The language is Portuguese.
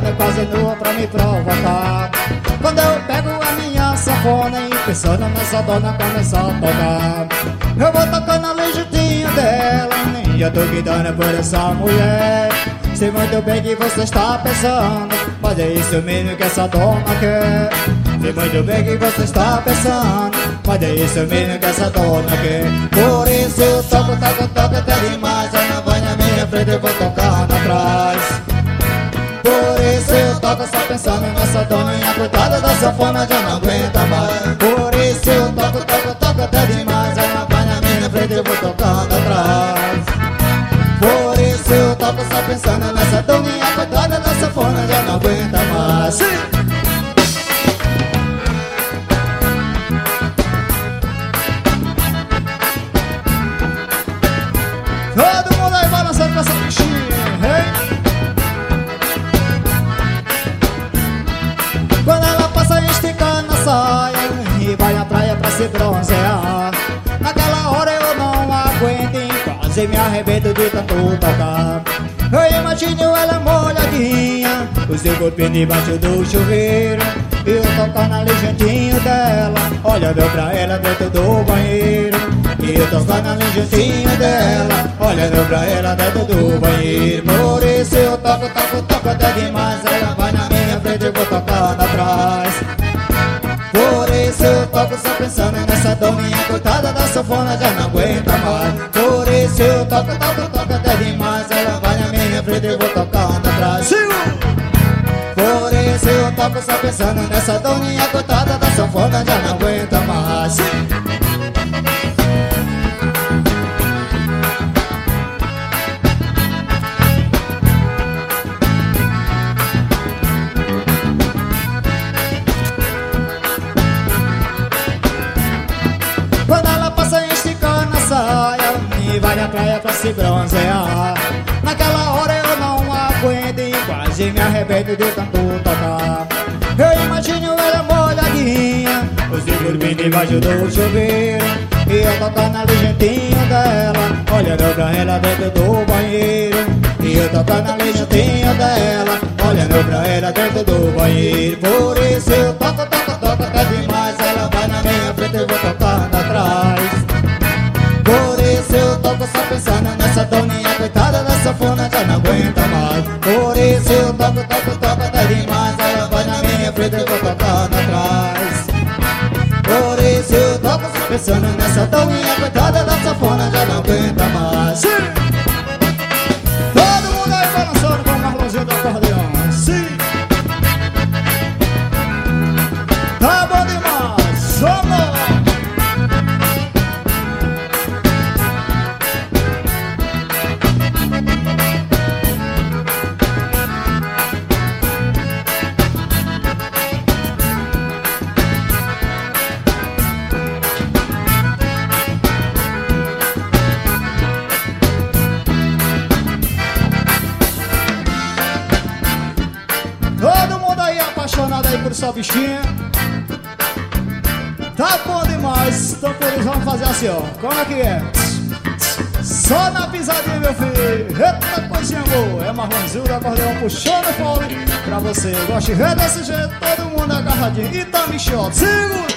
pelada, quase nua pra me provocar. Quando eu pego a minha sanfona e pensando nessa dona começa a tocar, eu vou tocando no jeitinho dela e eu tô gritando por essa mulher. Sei muito bem que você está pensando, mas é isso mesmo que essa dona quer. Sei muito bem que você está pensando, mas é isso mesmo que essa dona quer. Por isso eu toco até demais. Ela vai na minha frente, eu vou tocar atrás. Por isso eu toco só pensando nessa dona e a coitada da sanfona já não aguenta mais. Por isso eu toco até demais. Ela vai na minha frente, eu vou tocar atrás. Por isso eu toco só pensando nessa dona e a coitada da sanfona já não aguenta mais. Sim. Todo mundo aí balançando com essa bichinha, hein? Quando ela passa esticando a saia e vai à praia pra se bronzear, naquela hora eu não aguento e quase me arrebento de tanto tocar. Eu imagino ela molhadinha, o seu corpinho debaixo do chuveiro, e eu tocando ali juntinho dela, olhando pra ela dentro do banheiro. E eu tocando ali juntinho dela, olhando pra ela dentro do banheiro. Por isso eu toco até demais. Ela vai na minha frente, eu vou tocando atrás. Por isso eu toco só pensando nessa doninha, coitada da sanfona já não aguenta mais. Por isso eu toco até demais. Ela vai na minha frente, eu vou tocando atrás. Por isso eu toco só pensando nessa doninha, coitada da sanfona já não aguenta mais. Quando ela passa esticando a saia e vai na praia pra se bronzear, naquela hora eu não aguento e quase me arrebento de tanto tocar. Eu imagino ela molhadinha, o seu corpinho debaixo do chuveiro, e eu tocando ali juntinho dela, olhando pra ela dentro do banheiro. E eu tocando ali juntinho dela, olhando pra ela dentro do banheiro. Por isso eu toco até demais. Ela vai na minha frente, eu vou tocando atrás. Por isso eu toco só pensando nessa doninha, coitada da sanfona já não aguenta mais. Por isso eu toco até demais. Ela vai na minha frente, eu vou tocando atrás. Por isso eu toco só pensando nessa doninha, coitada da sanfona já não aguenta mais. Sim. Todo mundo aí balançando com o Marlonzinho do acordeão. Sim. Tá bom demais, vamos! Todo mundo aí apaixonado aí por sua bichinha. Tá bom demais. Então por isso vamos fazer assim, ó. Como é que é? Só na pisadinha, meu filho. Eita coisinha boa. É Marlonzinho do acordeão puxando o fole pra você. Gosta de ver desse jeito, todo mundo agarradinho. E tá Michota, segura.